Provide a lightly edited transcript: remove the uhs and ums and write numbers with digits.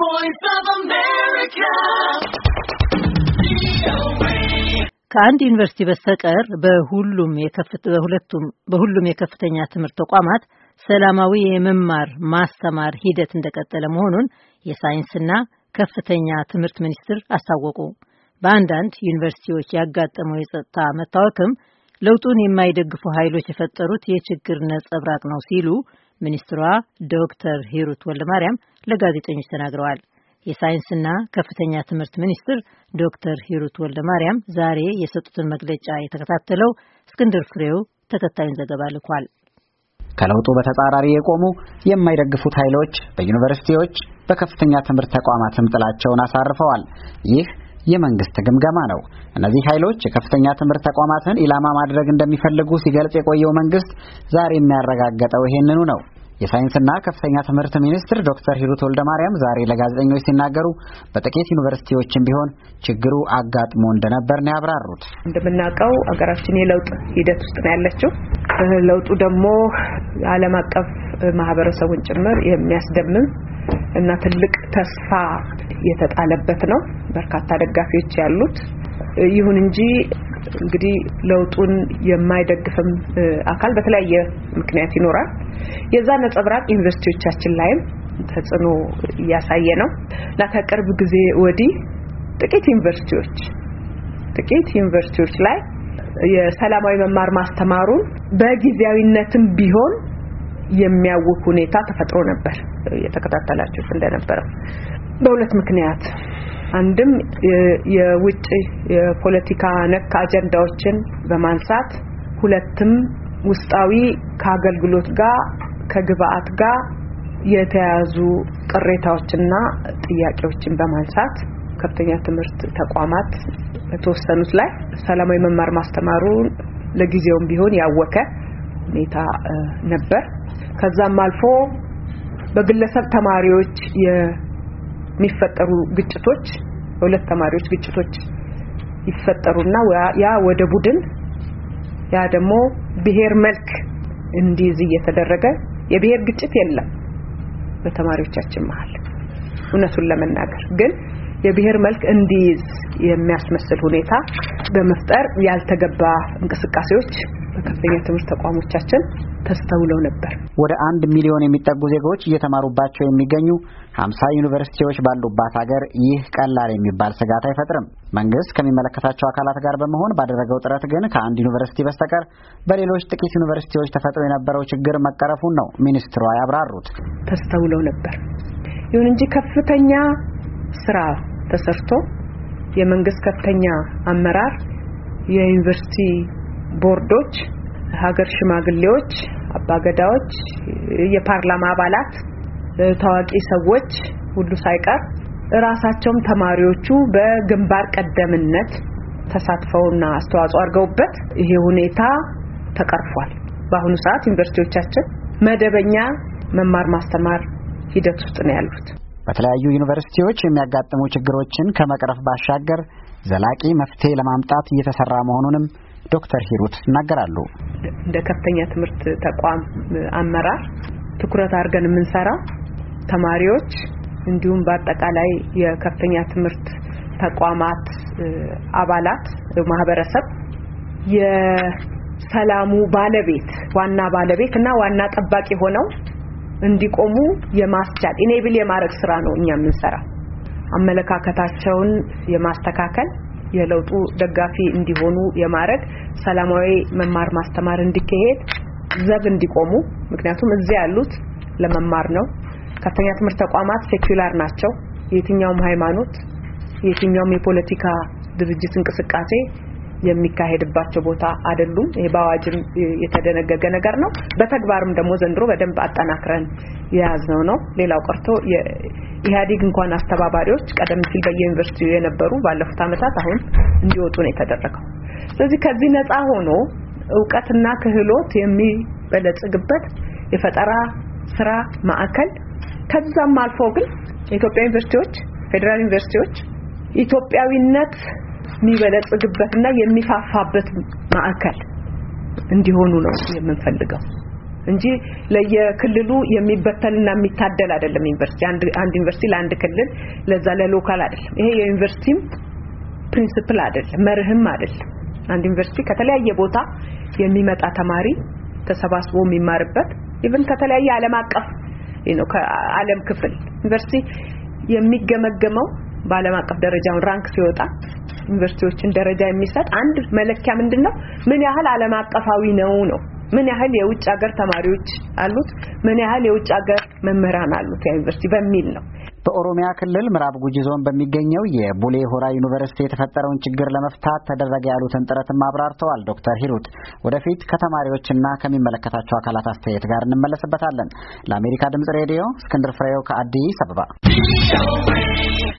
voice of America. ከአንድ ዩኒቨርሲቲ በስተቀር በሁሉም የከፍተኛ ትምህርት ተቋማት ሰላማዊ የመማር ማስተማር ሂደት እንደቀጠለ መሆኑን የሳይንስና ከፍተኛ ትምህርት ሚኒስቴር አስታወቁ። በአንዳንድ ዩኒቨርሲቲዎች ያጋጠመው የጸጥታ መታወክም ለውጡን የማይደግፉ ኃይሎች የፈጠሩት የችግር ነጸብራቅ ነው ሲሉ ሚኒስትሯ ዶክተር ሂሩት ወልደማርያም ለጋዜጠኞች ተናግረዋል። የሳይንስና ከፍተኛ ትምህርት ሚኒስትር ዶክተር ሂሩት ወልደማርያም ዛሬ የሰጡትን መግለጫ የተከታተለው እስክንድር ፍሬው ተከታዩን ዘገባ ልኳል። ከለውጡ በተጻራሪ የቆሙ የማይደግፉት ኃይሎች በዩኒቨርሲቲዎች በከፍተኛ ትምህርት ተቋማትም ጥላቸውን አሳርፈዋል። ይህ የመንግስት ግምገማ ነው። እነዚህ ኃይሎች የከፍተኛ ትምህርት ተቋማትን ኢላማ ማድረግ እንደሚፈልጉ ሲገልጽ የቆየው መንግስት ዛሬ የሚያረጋግጠው ይሄንኑ ነው። የሳይንስና ከፍተኛ ትምህርት ሚኒስትር ዶክተር ሂሩት ወልደማርያም ዛሬ ለጋዜጠኞች ሲናገሩ በጥቂት ዩኒቨርሲቲዎችም ቢሆን ችግሩ አጋጥሞ እንደነበር ነው ያብራሩት። እንደምናውቀው አገራችን የለውጥ ሂደት ውስጥ ነው ያለችው። ለውጡ ደግሞ ዓለም አቀፍ ማህበረሰቡን ጭምር የሚያስደምም እና ትልቅ ተስፋ የተጣለበት ነው። በርካታ ደጋፊዎች ያሉት ይሁን እንጂ እንግዲህ ለውጡን የማይደግፍም አካል በተለያየ ምክንያት ይኖራል። የዛ ነጸብራቅ ዩኒቨርሲቲዎቻችን ላይም ተጽዕኖ ያሳየ ነው። ለከቅርብ ጊዜ ወዲህ ጥቂት ዩኒቨርሲቲዎች ላይ የሰላማዊ መማር ማስተማሩን በጊዜያዊነትም ቢሆን የሚያውክ ሁኔታ ተፈጥሮ ነበር። የተከታተላችሁት እንደነበረው በሁለት ምክንያት፣ አንድም የውጭ የፖለቲካ ነክ አጀንዳዎችን በማንሳት፣ ሁለትም ውስጣዊ ከአገልግሎት ጋር ከግብአት ጋር የተያዙ ቅሬታዎችና ጥያቄዎችን በማንሳት ከፍተኛ ትምህርት ተቋማት የተወሰኑት ላይ ሰላማዊ መማር ማስተማሩን ለጊዜውም ቢሆን ያወከ ሁኔታ ነበር። ከዛም አልፎ በግለሰብ ተማሪዎች የሚፈጠሩ ግጭቶች፣ ሁለት ተማሪዎች ግጭቶች ይፈጠሩና ያ ወደ ቡድን ያ ደግሞ ብሔር መልክ እንዲይዝ እየተደረገ የብሔር ግጭት የለም በተማሪዎቻችን መሃል እውነቱን ለመናገር ግን የብሔር መልክ እንዲይዝ የሚያስመስል ሁኔታ በመፍጠር ያልተገባ እንቅስቃሴዎች በከፍተኛ ትምህርት ተቋሞቻችን ተስተውለው ነበር። ወደ 1 ሚሊዮን የሚጠጉ ዜጎች እየተማሩባቸው የሚገኙ 50 ዩኒቨርሲቲዎች ባሉባት ሀገር ይህ ቀላል የሚባል ስጋት አይፈጥርም። መንግስት ከሚመለከታቸው አካላት ጋር በመሆን ባደረገው ጥረት ግን ከአንድ ዩኒቨርሲቲ በስተቀር በሌሎች ጥቂት ዩኒቨርሲቲዎች ተፈጥሮ የነበረው ችግር መቀረፉን ነው ሚኒስትሯ ያብራሩት። ተስተውለው ነበር። ይሁን እንጂ ከፍተኛ ስራ ተሰርቶ የመንግስት ከፍተኛ አመራር፣ የዩኒቨርሲቲ ቦርዶች፣ ሀገር ሽማግሌዎች፣ አባገዳዎች፣ የፓርላማ አባላት፣ ታዋቂ ሰዎች ሁሉ ሳይቀር ራሳቸውም ተማሪዎቹ በግንባር ቀደምነት ተሳትፈውና አስተዋጽኦ አድርገውበት ይሄ ሁኔታ ተቀርፏል። በአሁኑ ሰዓት ዩኒቨርሲቲዎቻችን መደበኛ መማር ማስተማር ሂደት ውስጥ ነው ያሉት። በተለያዩ ዩኒቨርሲቲዎች የሚያጋጥሙ ችግሮችን ከመቅረፍ ባሻገር ዘላቂ መፍትሄ ለማምጣት እየተሰራ መሆኑንም ዶክተር ሂሩት ይናገራሉ። እንደ ከፍተኛ ትምህርት ተቋም አመራር ትኩረት አድርገን የምንሰራው ተማሪዎች እንዲሁም በአጠቃላይ የከፍተኛ ትምህርት ተቋማት አባላት ማህበረሰብ የሰላሙ ዋና ባለቤትና ዋና ጠባቂ ሆነው እንዲቆሙ የማስቻል ኢኔብል የማድረግ ስራ ነው እኛ የምንሰራው። አመለካከታቸውን የማስተካከል የለውጡ ደጋፊ እንዲሆኑ የማድረግ ሰላማዊ መማር ማስተማር እንዲካሄድ ዘብ እንዲቆሙ፣ ምክንያቱም እዚህ ያሉት ለመማር ነው። ከፍተኛ ትምህርት ተቋማት ሴኩላር ናቸው። የትኛውም ሃይማኖት የትኛውም የፖለቲካ ድርጅት እንቅስቃሴ የሚካሄድባቸው ቦታ አይደሉም። ይሄ በአዋጅም የተደነገገ ነገር ነው። በተግባርም ደግሞ ዘንድሮ በደንብ አጠናክረን የያዝነው ነው። ሌላው ቀርቶ የኢህአዴግ እንኳን አስተባባሪዎች ቀደም ሲል በዩኒቨርሲቲው የነበሩ ባለፉት ዓመታት አሁን እንዲወጡ ነው የተደረገው። ስለዚህ ከዚህ ነፃ ሆኖ ዕውቀትና ክህሎት የሚበለጽግበት የፈጠራ ስራ ማዕከል ከዛም አልፎ ግን የኢትዮጵያ ዩኒቨርሲቲዎች ፌደራል ዩኒቨርሲቲዎች ኢትዮጵያዊነት የሚበለጽግበትና የሚፋፋበት ማዕከል እንዲሆኑ ነው የምንፈልገው። እንጂ ለየክልሉ የሚበተንና የሚታደል አይደለም። ዩኒቨርሲቲ አንድ ዩኒቨርሲቲ ለአንድ ክልል ለዛ ለሎካል አይደለም። ይሄ የዩኒቨርሲቲም ፕሪንሲፕል አይደለም፣ መርህም አይደለም። አንድ ዩኒቨርሲቲ ከተለያየ ቦታ የሚመጣ ተማሪ ተሰባስቦ የሚማርበት ኢቭን ከተለያየ ዓለም አቀፍ ከዓለም ክፍል ዩኒቨርሲቲ የሚገመገመው በዓለም አቀፍ ደረጃውን ራንክ ሲወጣ ዩኒቨርሲቲዎችን ደረጃ የሚሰጥ አንድ መለኪያ ምንድነው? ምን ያህል ዓለም አቀፋዊ ነው። ምን ያህል የውጭ ሀገር ተማሪዎች አሉት፣ ምን ያህል የውጭ ሀገር መምህራን አሉት ዩኒቨርሲቲ በሚል ነው። በኦሮሚያ ክልል ምዕራብ ጉጂ ዞን በሚገኘው የቡሌ ሆራ ዩኒቨርሲቲ የተፈጠረውን ችግር ለመፍታት ተደረገ ያሉትን ጥረትም አብራርተዋል ዶክተር ሂሩት። ወደፊት ከተማሪዎችና ከሚመለከታቸው አካላት አስተያየት ጋር እንመለስበታለን። ለአሜሪካ ድምጽ ሬዲዮ እስክንድር ፍሬው ከአዲስ አበባ